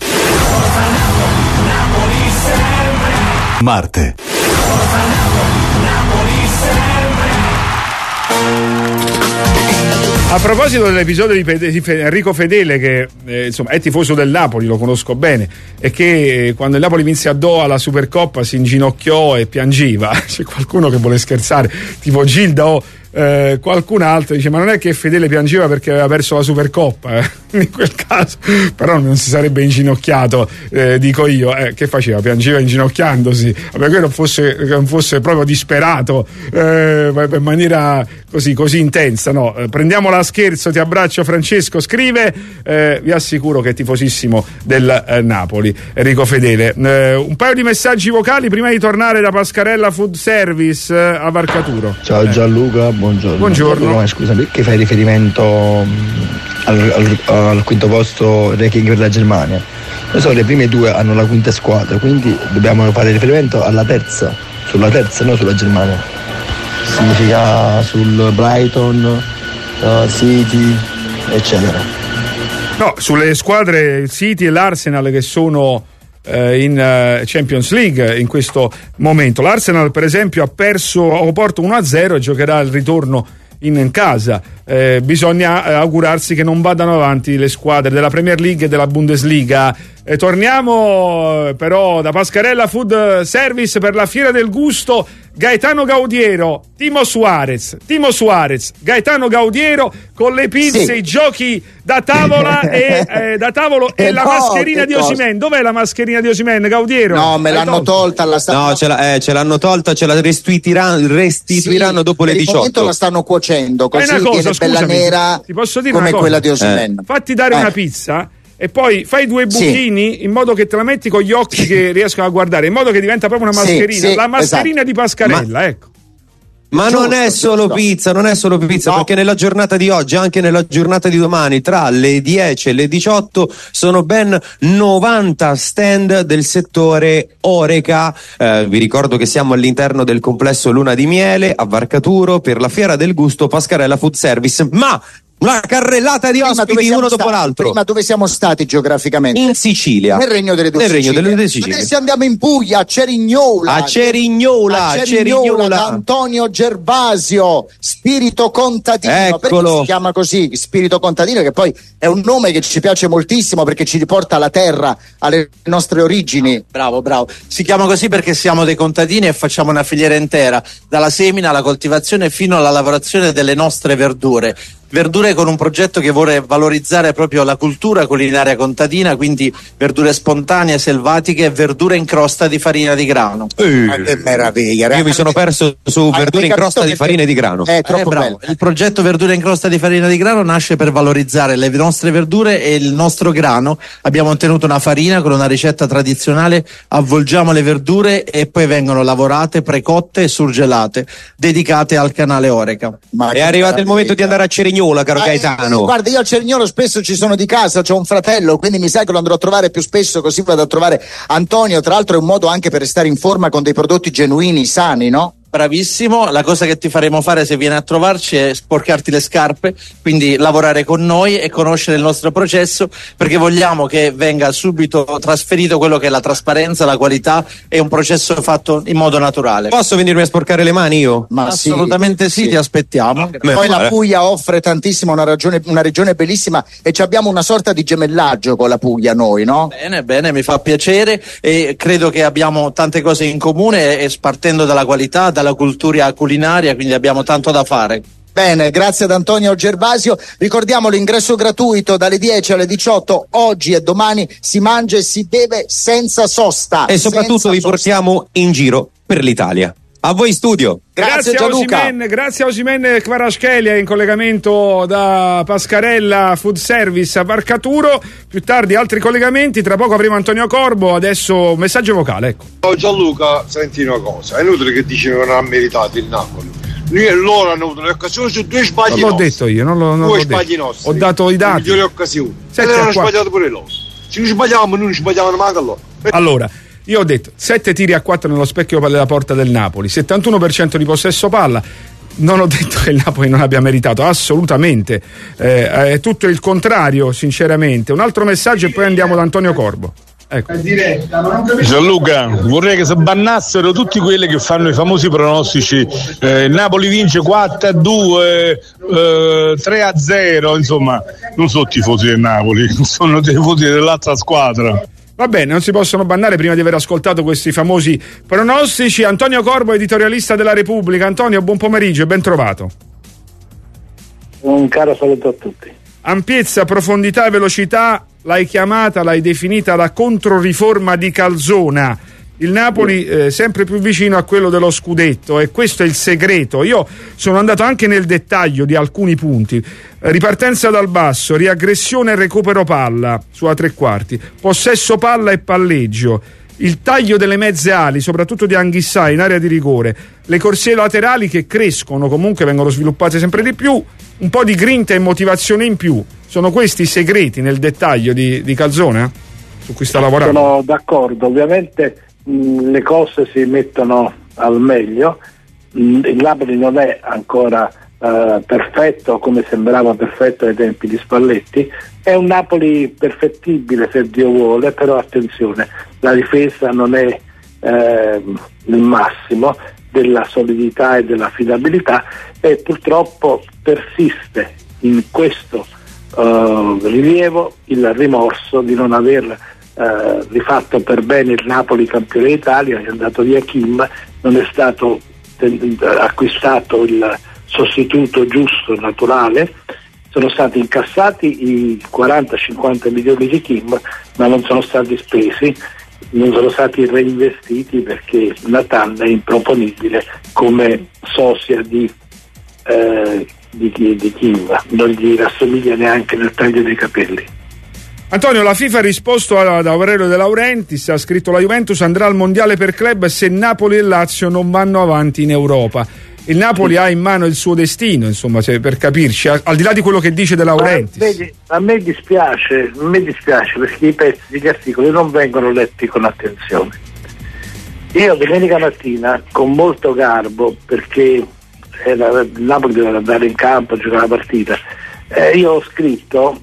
Marte. A proposito dell'episodio di, Fede, di Enrico Fedele, che eh, insomma è tifoso del Napoli, lo conosco bene, e che eh, quando il Napoli vinse a Doha la Supercoppa si inginocchiò e piangeva. C'è qualcuno che vuole scherzare, tipo Gilda o eh, qualcun altro, dice: ma non è che Fedele piangeva perché aveva perso la Supercoppa, eh? In quel caso però non si sarebbe inginocchiato, eh, dico io, eh, che faceva? Piangeva inginocchiandosi, perché non fosse, non fosse proprio disperato eh, in maniera così, così intensa, no? Eh, prendiamola a scherzo, ti abbraccio Francesco, scrive, eh, vi assicuro che è tifosissimo del eh, Napoli Enrico Fedele. Eh, un paio di messaggi vocali prima di tornare da Pascarella Food Service eh, a Varcaturo. Ciao Gianluca, buongiorno. Buongiorno. No, scusa, perché fai riferimento al, al, al quinto posto ranking per la Germania? Lo so, le prime due hanno la quinta squadra, quindi dobbiamo fare riferimento alla terza, sulla terza, non sulla Germania. Significa sul Brighton, uh, City, eccetera. No, sulle squadre il City e l'Arsenal che sono eh, in uh, Champions League in questo momento. L'Arsenal per esempio ha perso a Oporto uno a zero e giocherà il ritorno in casa. Eh, bisogna eh, augurarsi che non vadano avanti le squadre della Premier League e della Bundesliga. Eh, torniamo eh, però da Pascarella Food Service per la Fiera del Gusto. Gaetano Gaudiero, Timo Suarez, Timo Suarez, Gaetano Gaudiero con le pizze, sì, i giochi da tavola e eh, da tavolo e, e la no, mascherina di Osimhen. Dov'è la mascherina di Osimhen, Gaudiero? No, me l'hanno tolta alla stanza. No, ce, la, eh, ce l'hanno tolta, ce la restituiranno, restituiranno sì, dopo le diciotto. Per il momento la stanno cuocendo, così una cosa, viene bella scusami, nera ti posso dire come una cosa? quella di Osimhen. Eh. Fatti dare eh. una pizza e poi fai due buchini, sì, in modo che te la metti con gli occhi che riescono a guardare, in modo che diventa proprio una mascherina, sì, sì, la mascherina esatto. di Pascarella, Ma... ecco. Ma giusto, non è solo giusto. pizza, non è solo pizza, no. Perché nella giornata di oggi, anche nella giornata di domani, tra le dieci e le diciotto, sono ben novanta stand del settore Oreca. Eh, vi ricordo che siamo all'interno del complesso Luna di Miele a Varcaturo per la Fiera del Gusto Pascarella Food Service, ma una carrellata di ospiti uno dopo stati, l'altro. Prima dove siamo stati geograficamente? In Sicilia. Nel Regno delle Due Nel Sicilie. Regno delle Due Sicilie. Adesso andiamo in Puglia, a Cerignola. A Cerignola, a Cerignola, Cerignola. Da Antonio Gervasio, Spirito Contadino. Eccolo. Perché si chiama così, Spirito Contadino, che poi è un nome che ci piace moltissimo perché ci riporta alla terra, alle nostre origini. Bravo, bravo. Si chiama così perché siamo dei contadini e facciamo una filiera intera, dalla semina alla coltivazione fino alla lavorazione delle nostre verdure. Verdure con un progetto che vuole valorizzare proprio la cultura culinaria contadina, quindi verdure spontanee, selvatiche e verdure in crosta di farina di grano. Eh, Ma che meraviglia! Io mi sono perso su verdure in crosta di farina di grano. È troppo eh, bello. Il progetto Verdure in crosta di farina di grano nasce per valorizzare le nostre verdure e il nostro grano. Abbiamo ottenuto una farina con una ricetta tradizionale, avvolgiamo le verdure e poi vengono lavorate, precotte e surgelate, dedicate al canale Oreca. Ma è arrivato il momento di andare a Cerignola, caro Ah, Gaetano. eh, guarda, io a Cerniolo spesso ci sono di casa, c'ho un fratello, quindi mi sa che lo andrò a trovare più spesso, così vado a trovare Antonio. Tra l'altro è un modo anche per restare in forma con dei prodotti genuini, sani, no? Bravissimo, la cosa che ti faremo fare se vieni a trovarci è sporcarti le scarpe, quindi lavorare con noi e conoscere il nostro processo, perché vogliamo che venga subito trasferito quello che è la trasparenza, la qualità e un processo fatto in modo naturale. Posso venirmi a sporcare le mani io? Ma assolutamente sì, sì. ti aspettiamo. Poi Beh, la vale. Puglia offre tantissimo, una, ragione, una regione bellissima, e ci abbiamo una sorta di gemellaggio con la Puglia noi, no? Bene, bene, mi fa piacere e credo che abbiamo tante cose in comune e, e partendo dalla qualità, dalla cultura culinaria, quindi abbiamo tanto da fare. Bene, grazie ad Antonio Gervasio. Ricordiamo l'ingresso gratuito dalle dieci alle diciotto, oggi e domani si mangia e si beve senza sosta. E soprattutto senza vi sosta. portiamo in giro per l'Italia. A voi studio. Grazie, Grazie a Gianluca. Osimhen, grazie a Osimhen Kvaratskhelia in collegamento da Pascarella Food Service a Varcaturo. Più tardi altri collegamenti, tra poco avremo Antonio Corbo, adesso un messaggio vocale, ecco. Oh, Gianluca, senti una cosa, è inutile che dici che non ha meritato il Napoli. Noi e loro hanno avuto le occasioni su due sbagli Non l'ho nostri. detto io, non, l'ho, non Due l'ho sbagli detto. nostri. Ho dato i Le dati. migliori occasioni. Sette E a loro hanno quattro. sbagliato pure loro. Se noi sbagliamo, noi non sbagliavano manco loro. Allora, io ho detto sette tiri a quattro nello specchio della porta del Napoli, settantuno per cento di possesso palla. Non ho detto che il Napoli non abbia meritato, assolutamente. Eh, è tutto il contrario, sinceramente. Un altro messaggio e poi andiamo da Antonio Corbo. Ecco. Gianluca, vorrei che si bannassero tutti quelli che fanno i famosi pronostici. Eh, Napoli vince quattro a due, eh, tre a zero, insomma, non sono tifosi del Napoli, sono tifosi dell'altra squadra. Va bene, non si possono bannare prima di aver ascoltato questi famosi pronostici. Antonio Corbo, editorialista della Repubblica. Antonio, buon pomeriggio e ben trovato. Un caro saluto a tutti. Ampiezza, profondità e velocità l'hai chiamata, l'hai definita la controriforma di Calzona. Il Napoli eh, sempre più vicino a quello dello scudetto, e questo è il segreto. Io sono andato anche nel dettaglio di alcuni punti. Ripartenza dal basso, riaggressione e recupero palla su a tre quarti, possesso palla e palleggio, il taglio delle mezze ali, soprattutto di Anghissà in area di rigore, le corsie laterali che crescono, comunque vengono sviluppate sempre di più, un po' di grinta e motivazione in più. Sono questi i segreti nel dettaglio di, di Calzona su cui sta lavorando? Sono d'accordo, ovviamente mh, le cose si mettono al meglio. Mh, il Napoli non è ancora uh, perfetto come sembrava perfetto ai tempi di Spalletti, è un Napoli perfettibile se Dio vuole, però attenzione, la difesa non è eh, il massimo della solidità e dell'affidabilità, e purtroppo persiste in questo Uh, rilievo il rimorso di non aver uh, rifatto per bene il Napoli campione d'Italia. È andato via Kim, non è stato ten- acquistato il sostituto giusto, naturale, sono stati incassati i quaranta cinquanta milioni di Kim, ma non sono stati spesi, non sono stati reinvestiti, perché Nathan è improponibile come sosia di eh, di, di Kim, non gli rassomiglia neanche nel taglio dei capelli. Antonio, la FIFA ha risposto ad Aurelio De Laurentiis, ha scritto: la Juventus andrà al mondiale per club se Napoli e Lazio non vanno avanti in Europa. Il Napoli ha in mano il suo destino, insomma, cioè, per capirci, al di là di quello che dice De Laurentiis. Ma, vedi, a me dispiace, a me dispiace perché i pezzi, gli articoli non vengono letti con attenzione. Io domenica mattina, con molto garbo, perché era, il Napoli doveva andare in campo a giocare la partita, eh, io ho scritto,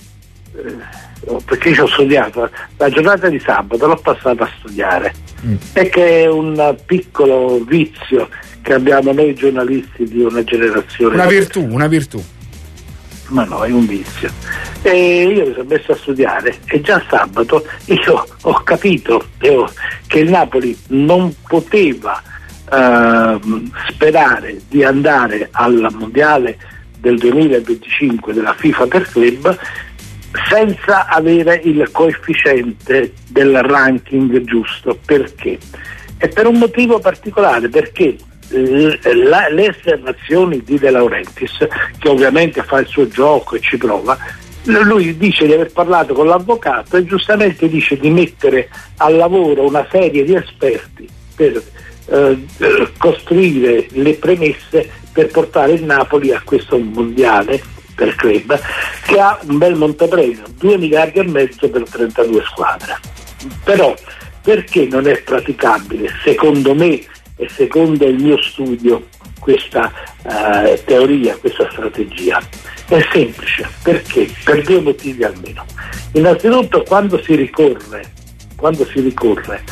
eh, perché ci ho studiato la giornata di sabato, l'ho passata a studiare, mm. e che è un piccolo vizio che abbiamo noi giornalisti di una generazione. Una virtù, una virtù. Ma no, è un vizio. E io mi sono messo a studiare e già sabato io ho capito che il Napoli non poteva Uh, sperare di andare al mondiale del duemilaventicinque della FIFA per club senza avere il coefficiente del ranking giusto. Perché? E per un motivo particolare, perché la, le osservazioni di De Laurentiis, che ovviamente fa il suo gioco e ci prova, lui dice di aver parlato con l'avvocato e giustamente dice di mettere al lavoro una serie di esperti per Eh, costruire le premesse per portare il Napoli a questo mondiale, per club, che ha un bel montepremio, due miliardi e mezzo per trentadue squadre. Però perché non è praticabile, secondo me e secondo il mio studio, questa eh, teoria, questa strategia? È semplice, perché? Per due motivi almeno. Innanzitutto quando si ricorre, quando si ricorre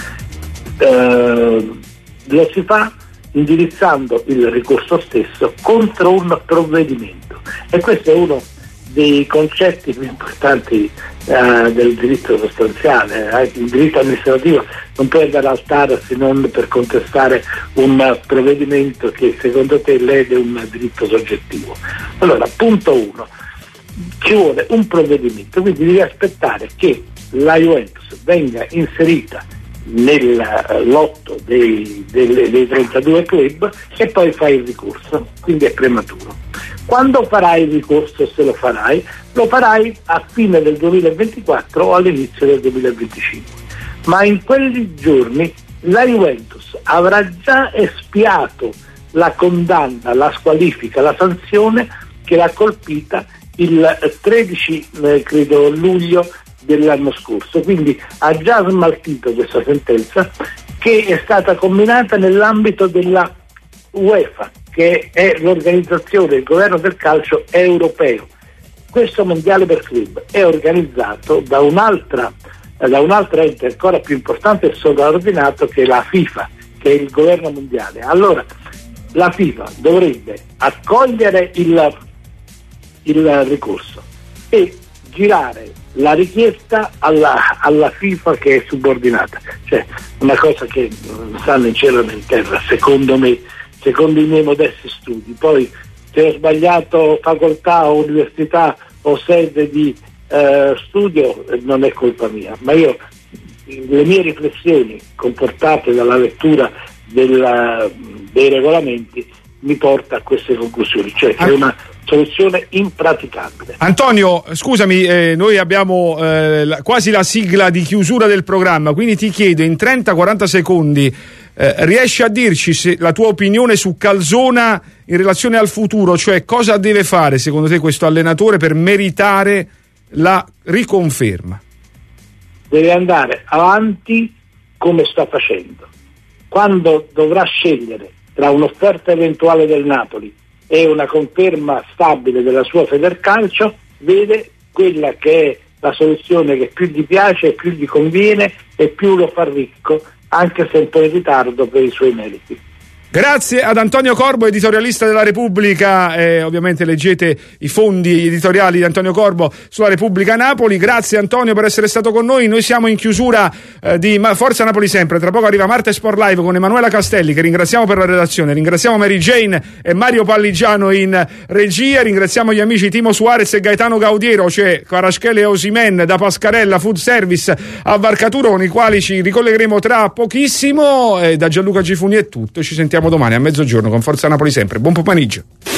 eh, lo si fa indirizzando il ricorso stesso contro un provvedimento, e questo è uno dei concetti più importanti eh, del diritto sostanziale. Eh, il diritto amministrativo non può andare al T A R se non per contestare un provvedimento che secondo te lede un diritto soggettivo. Allora, punto uno, ci vuole un provvedimento, quindi devi aspettare che la Juventus venga inserita nel lotto dei, dei, dei trentadue club e poi fai il ricorso, quindi è prematuro. Quando farai il ricorso, se lo farai, lo farai a fine del duemilaventiquattro o all'inizio del duemilaventicinque, ma in quei giorni la Juventus avrà già espiato la condanna, la squalifica, la sanzione che l'ha colpita il tredici eh, credo luglio dell'anno scorso, quindi ha già smaltito questa sentenza che è stata combinata nell'ambito della UEFA, che è l'organizzazione, il governo del calcio europeo. Questo mondiale per club è organizzato da un'altra da un'altra ente ancora più importante e sovraordinato, che è la FIFA, che è il governo mondiale. Allora la FIFA dovrebbe accogliere il, il ricorso e girare la richiesta alla, alla FIFA, che è subordinata, cioè una cosa che non sta né in cielo né in terra, secondo me, secondo i miei modesti studi. Poi se ho sbagliato facoltà o università o sede di eh, studio non è colpa mia, ma io, le mie riflessioni comportate dalla lettura della, dei regolamenti mi porta a queste conclusioni, cioè che è una soluzione impraticabile. Antonio, scusami, eh, noi abbiamo eh, la, quasi la sigla di chiusura del programma, quindi ti chiedo in trenta quaranta secondi, eh, riesci a dirci se, la tua opinione su Calzona in relazione al futuro, cioè cosa deve fare secondo te questo allenatore per meritare la riconferma? Deve andare avanti come sta facendo. Quando dovrà scegliere tra un'offerta eventuale del Napoli e una conferma stabile della sua Federcalcio, vede quella che è la soluzione che più gli piace, più gli conviene e più lo fa ricco, anche se un po' in ritardo per i suoi meriti. Grazie ad Antonio Corbo, editorialista della Repubblica, eh, ovviamente leggete i fondi editoriali di Antonio Corbo sulla Repubblica Napoli. Grazie Antonio per essere stato con noi. Noi siamo in chiusura eh, di Forza Napoli Sempre. Tra poco arriva Marte Sport Live con Emanuela Castelli, che ringraziamo per la redazione, ringraziamo Mary Jane e Mario Palligiano in regia, ringraziamo gli amici Timo Suarez e Gaetano Gaudiero, cioè Kvaratskhelia e Osimhen da Pascarella Food Service a Varcaturo, con i quali ci ricollegheremo tra pochissimo. E da Gianluca Gifuni è tutto, ci sentiamo domani a mezzogiorno con Forza Napoli Sempre. Buon pomeriggio.